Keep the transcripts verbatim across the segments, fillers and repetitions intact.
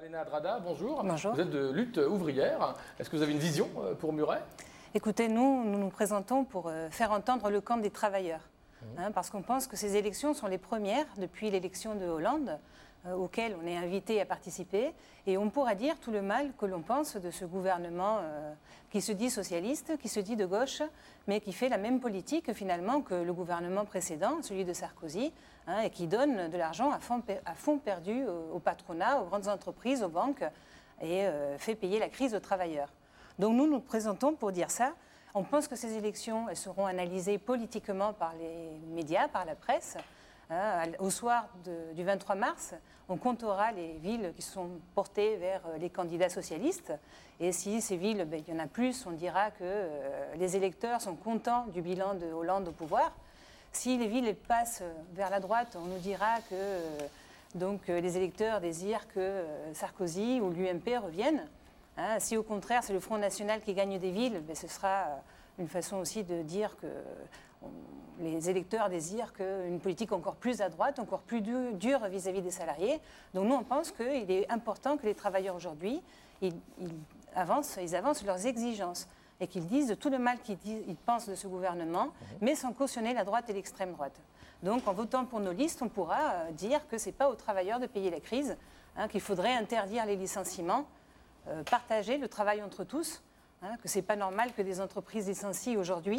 Léna Adrada, bonjour. Bonjour. Vous êtes de Lutte ouvrière. Est-ce que vous avez une vision pour Muret ? Écoutez, nous, nous nous présentons pour faire entendre le camp des travailleurs. Mmh. Hein, parce qu'on pense que ces élections sont les premières depuis l'élection de Hollande, euh, auxquelles on est invité à participer. Et on pourra dire tout le mal que l'on pense de ce gouvernement euh, qui se dit socialiste, qui se dit de gauche, mais qui fait la même politique finalement que le gouvernement précédent, celui de Sarkozy, hein, et qui donne de l'argent à fond, à fond perdu au, au patronat, aux grandes entreprises, aux banques, et euh, fait payer la crise aux travailleurs. Donc nous nous présentons pour dire ça. On pense que ces élections elles seront analysées politiquement par les médias, par la presse. Hein, au soir de, du vingt-trois mars, on comptera les villes qui sont portées vers les candidats socialistes. Et si ces villes, ben, il y en a plus, on dira que euh, les électeurs sont contents du bilan de Hollande au pouvoir. Si les villes passent vers la droite, on nous dira que euh, donc, euh, les électeurs désirent que euh, Sarkozy ou l'U M P reviennent. Hein, si au contraire c'est le Front National qui gagne des villes, ben, ce sera une façon aussi de dire que on, les électeurs désirent qu'une politique encore plus à droite, encore plus du, dure vis-à-vis des salariés. Donc nous on pense qu'il est important que les travailleurs aujourd'hui, ils, ils, avancent, ils avancent leurs exigences et qu'ils disent de tout le mal qu'ils disent, ils pensent de ce gouvernement, mmh. mais sans cautionner la droite et l'extrême droite. Donc en votant pour nos listes, on pourra euh, dire que ce n'est pas aux travailleurs de payer la crise, hein, qu'il faudrait interdire les licenciements, Euh, partager le travail entre tous, hein, que ce n'est pas normal que des entreprises licencient aujourd'hui.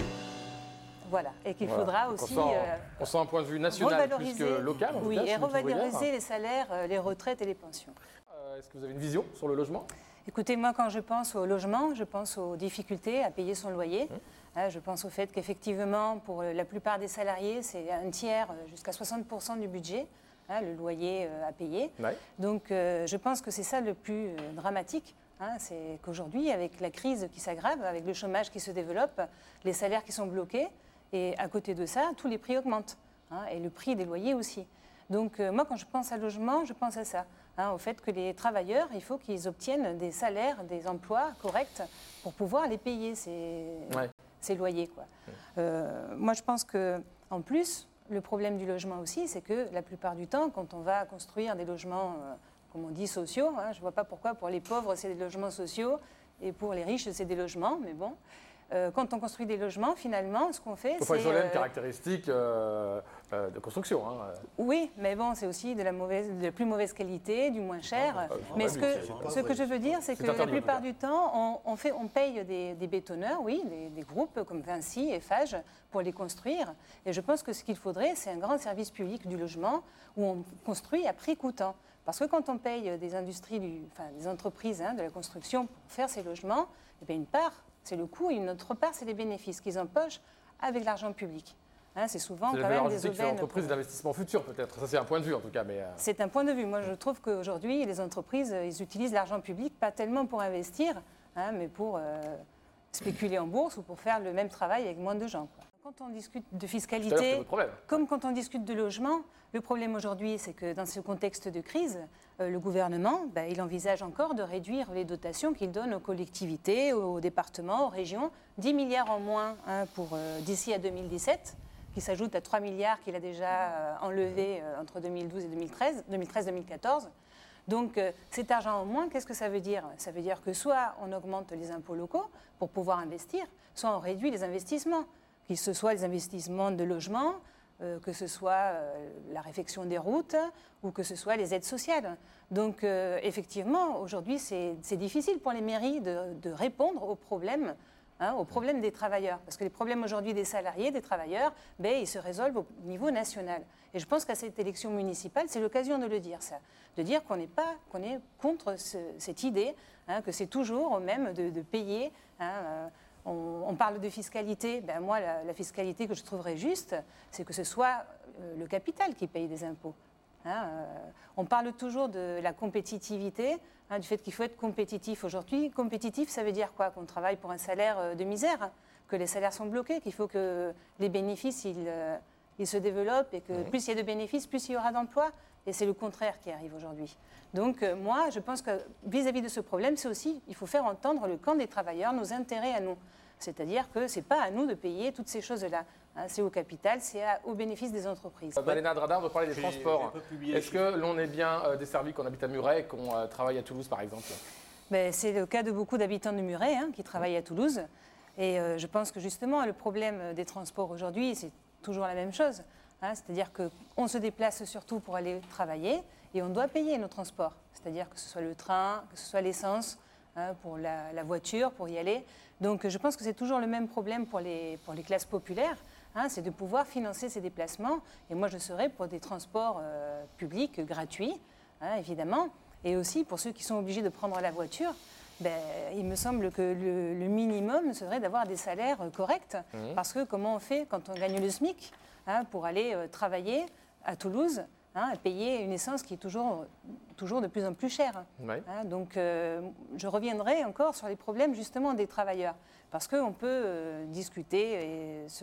Voilà, et qu'il voilà. faudra Donc aussi... On sent, euh, on sent un point de vue national plus que local. En oui, tout cas, et revaloriser les salaires, euh, les retraites et les pensions. Euh, est-ce que vous avez une vision sur le logement ? Écoutez, moi, quand je pense au logement, je pense aux difficultés à payer son loyer. Mmh. Hein, je pense au fait qu'effectivement, pour la plupart des salariés, c'est un tiers, jusqu'à soixante pour cent du budget. Hein, le loyer euh, à payer. Ouais. Donc euh, je pense que c'est ça le plus euh, dramatique. Hein, c'est qu'aujourd'hui, avec la crise qui s'aggrave, avec le chômage qui se développe, les salaires qui sont bloqués, et à côté de ça, tous les prix augmentent. Hein, et le prix des loyers aussi. Donc euh, moi, quand je pense à logement, je pense à ça. Hein, au fait que les travailleurs, il faut qu'ils obtiennent des salaires, des emplois corrects pour pouvoir les payer, ces, ouais. ces loyers. Quoi. Ouais. Euh, moi, je pense qu'en plus... Le problème du logement aussi, c'est que la plupart du temps, quand on va construire des logements, euh, comme on dit, sociaux, hein, je ne vois pas pourquoi pour les pauvres c'est des logements sociaux et pour les riches c'est des logements, mais bon. Euh, quand on construit des logements, finalement, ce qu'on fait, c'est... Il faut euh, une caractéristique euh, euh, de construction. Hein. Oui, mais bon, c'est aussi de la, mauvaise, de la plus mauvaise qualité, du moins cher. Ah, bah, mais ce, que, ce que je veux dire, c'est, c'est que la plupart du temps, on, on, fait, on paye des, des bétonneurs, oui, des, des groupes comme Vinci, Eiffage, pour les construire. Et je pense que ce qu'il faudrait, c'est un grand service public du logement où on construit à prix coûtant. Parce que quand on paye des industries, du, enfin, des entreprises hein, de la construction pour faire ces logements, eh bien, une part, c'est le coût, et une autre part, c'est les bénéfices qu'ils empochent avec l'argent public. Hein, c'est souvent c'est quand même des aubaines. C'est l'entreprise pour... d'investissement futur, peut-être. Ça, c'est un point de vue, en tout cas. Mais euh... C'est un point de vue. Moi, je trouve qu'aujourd'hui, les entreprises, ils utilisent l'argent public pas tellement pour investir, hein, mais pour euh, spéculer en bourse ou pour faire le même travail avec moins de gens. Quoi. Quand on discute de fiscalité, comme quand on discute de logement, le problème aujourd'hui, c'est que dans ce contexte de crise, euh, le gouvernement, bah, il envisage encore de réduire les dotations qu'il donne aux collectivités, aux départements, aux régions, dix milliards en moins hein, pour euh, d'ici à deux mille dix-sept, qui s'ajoute à trois milliards qu'il a déjà euh, enlevés euh, entre deux mille douze et deux mille treize, deux mille treize deux mille quatorze. Donc euh, cet argent en moins, qu'est-ce que ça veut dire ? Ça veut dire que soit on augmente les impôts locaux pour pouvoir investir, soit on réduit les investissements. Que ce soit les investissements de logement, euh, que ce soit euh, la réfection des routes ou que ce soit les aides sociales. Donc euh, effectivement, aujourd'hui, c'est, c'est difficile pour les mairies de, de répondre aux problèmes, hein, aux problèmes des travailleurs. Parce que les problèmes aujourd'hui des salariés, des travailleurs, ben, ils se résolvent au niveau national. Et je pense qu'à cette élection municipale, c'est l'occasion de le dire, ça. De dire qu'on n'est pas, qu'on est contre ce, cette idée, hein, que c'est toujours au même de, de payer... Hein, euh, On, on parle de fiscalité. Ben moi, la, la fiscalité que je trouverais juste, c'est que ce soit euh, le capital qui paye des impôts. Hein, euh, on parle toujours de la compétitivité, hein, du fait qu'il faut être compétitif aujourd'hui. Compétitif, ça veut dire quoi ? Qu'on travaille pour un salaire euh, de misère, hein, que les salaires sont bloqués, qu'il faut que les bénéfices ils, euh, ils se développent et que mmh. plus il y a de bénéfices, plus il y aura d'emplois. Et c'est le contraire qui arrive aujourd'hui. Donc euh, moi, je pense que vis-à-vis de ce problème, c'est aussi, il faut faire entendre le camp des travailleurs, nos intérêts à nous. C'est-à-dire que ce n'est pas à nous de payer toutes ces choses-là. Hein, c'est au capital, c'est à- au bénéfice des entreprises. Malena Adrada, on va parler des J'ai- transports. j'ai pas publié- Est-ce que l'on est bien euh, desservi quand on habite à Muret et qu'on euh, travaille à Toulouse, par exemple? Ben, c'est le cas de beaucoup d'habitants de Muret hein, qui travaillent à Toulouse. Et euh, je pense que justement, le problème des transports aujourd'hui, c'est toujours la même chose. Hein, c'est-à-dire qu'on se déplace surtout pour aller travailler et on doit payer nos transports. C'est-à-dire que ce soit le train, que ce soit l'essence, hein, pour la, la voiture, pour y aller. Donc je pense que c'est toujours le même problème pour les, pour les classes populaires. Hein, c'est de pouvoir financer ces déplacements. Et moi, je serais pour des transports euh, publics gratuits, hein, évidemment. Et aussi pour ceux qui sont obligés de prendre la voiture, ben, il me semble que le, le minimum serait d'avoir des salaires euh, corrects. Mmh. Parce que comment on fait quand on gagne le SMIC hein, pour aller euh, travailler à Toulouse hein, et payer une essence qui est toujours, toujours de plus en plus chère. Ouais. Hein, donc euh, je reviendrai encore sur les problèmes justement des travailleurs. Parce qu'on peut euh, discuter et se,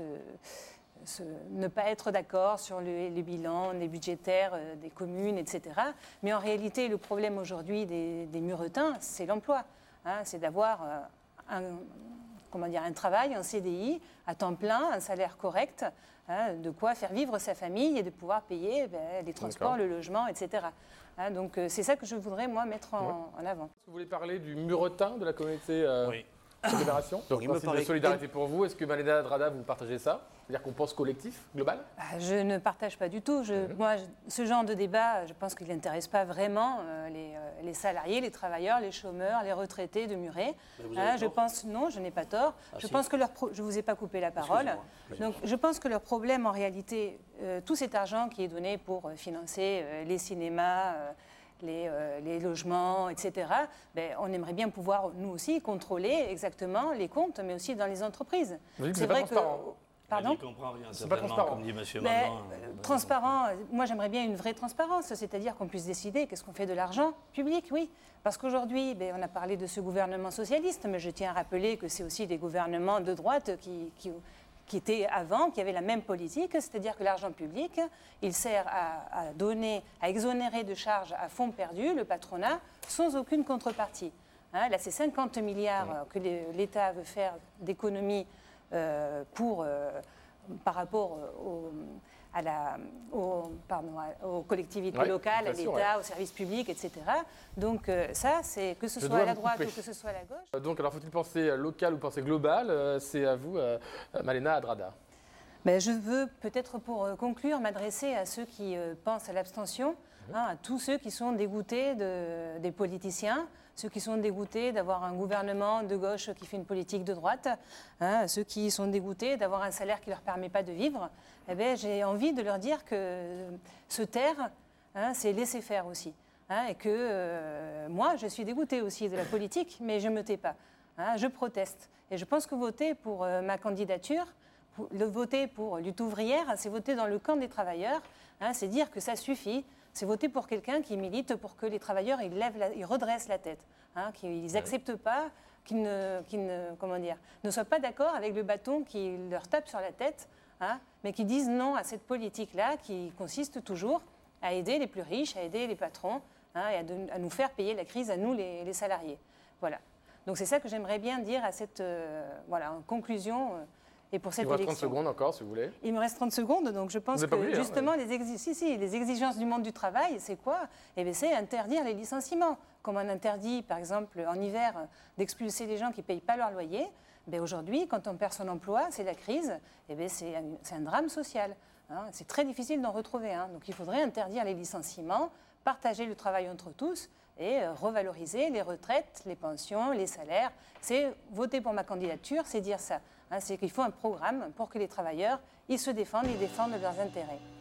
se- ne pas être d'accord sur le- les bilans, les budgétaires euh, des communes, et cetera. Mais en réalité, le problème aujourd'hui des, des Muretins, c'est l'emploi. Hein, c'est d'avoir euh, un, comment dire, un travail, un C D I, à temps plein, un salaire correct, hein, de quoi faire vivre sa famille et de pouvoir payer ben, les transports, D'accord. le logement, et cetera. Hein, donc euh, c'est ça que je voudrais, moi, mettre en, en avant. Est-ce que vous voulez parler du Muretin de la communauté euh, Oui. Fédération? Donc, Il me principe de paraît- solidarité pour vous. Est-ce que Malena Adrada, vous partagez ça? C'est-à-dire qu'on pense collectif, global? Ah, Je ne partage pas du tout. Je, Mhm. Moi, je- ce genre de débat, je pense qu'il n'intéresse pas vraiment euh, les, euh, les salariés, les travailleurs, les chômeurs, les retraités de Muret. Mais vous Hein, avez je tort. pense, non, je n'ai pas tort. Ah, je si. pense que leur, pro- je vous ai pas coupé la parole. Excusez-moi. Donc, je pense que leur problème, en réalité, euh, tout cet argent qui est donné pour euh, financer euh, les cinémas. euh, Les, euh, les logements, et cetera, ben, on aimerait bien pouvoir, nous aussi, contrôler exactement les comptes, mais aussi dans les entreprises. Vous dites que c'est pas transparent. Pardon ? Il comprend rien, C'est pas certainement, transparent. comme dit monsieur Mais, Mandin. euh, transparent, euh, moi j'aimerais bien une vraie transparence, c'est-à-dire qu'on puisse décider qu'est-ce qu'on fait de l'argent public, oui. Parce qu'aujourd'hui, ben, on a parlé de ce gouvernement socialiste, mais je tiens à rappeler que c'est aussi des gouvernements de droite qui, qui, qui étaient avant, qui avaient la même politique, c'est-à-dire que l'argent public, il sert à, à donner, à exonérer de charges à fonds perdus le patronat sans aucune contrepartie. Hein, là, c'est cinquante milliards euh, que les- l'État veut faire d'économies euh, pour, euh, par rapport euh, au, à la, au- pardon, à- aux collectivités Ouais, locales, à inflation, l'État, aux services publics, et cetera. Donc euh, ça, c'est que ce Je soit dois à la vous droite couper. ou que ce soit à la gauche. Euh, Donc, alors faut-il penser euh, local ou penser global? Euh, C'est à vous, euh, Malena Adrada. Ben, je veux peut-être pour euh, conclure m'adresser à ceux qui euh, pensent à l'abstention, hein, à tous ceux qui sont dégoûtés de- des politiciens, ceux qui sont dégoûtés d'avoir un gouvernement de gauche qui fait une politique de droite, hein, ceux qui sont dégoûtés d'avoir un salaire qui ne leur permet pas de vivre. Eh ben, j'ai envie de leur dire que se taire, hein, c'est laisser faire aussi. Hein, et que euh, moi, je suis dégoûtée aussi de la politique, mais je ne me tais pas. Hein, je proteste. Et je pense que voter pour euh, ma candidature, pour- le voter pour Lutte ouvrière, c'est voter dans le camp des travailleurs, hein, c'est dire que ça suffit, c'est voter pour quelqu'un qui milite pour que les travailleurs ils lèvent la- ils redressent la tête, hein, qu'ils n'acceptent pas, qu'ils ne, qu'ils ne- comment dire, ne soient pas d'accord avec le bâton qui leur tape sur la tête, hein, mais qui disent non à cette politique-là qui consiste toujours à aider les plus riches, à aider les patrons, hein, et à, de- à nous faire payer la crise à nous, les, les salariés. Voilà. Donc c'est ça que j'aimerais bien dire à cette, euh, voilà, en conclusion, euh, et pour cette Il vous reste trente élection. secondes encore, si vous voulez. Il me reste trente secondes, donc je pense Vous êtes pas que obligé, hein, justement, les, exi- si, si, les exigences du monde du travail, c'est quoi? Eh bien, c'est interdire les licenciements. Comme on interdit, par exemple, en hiver, d'expulser les gens qui ne payent pas leur loyer, ben aujourd'hui, quand on perd son emploi, c'est la crise, eh bien, c'est un, c'est un drame social. Hein. C'est très difficile d'en retrouver un. Donc il faudrait interdire les licenciements, partager le travail entre tous et euh, revaloriser les retraites, les pensions, les salaires. C'est voter pour ma candidature, c'est dire ça. Hein. C'est qu'il faut un programme pour que les travailleurs, ils se défendent, ils défendent leurs intérêts.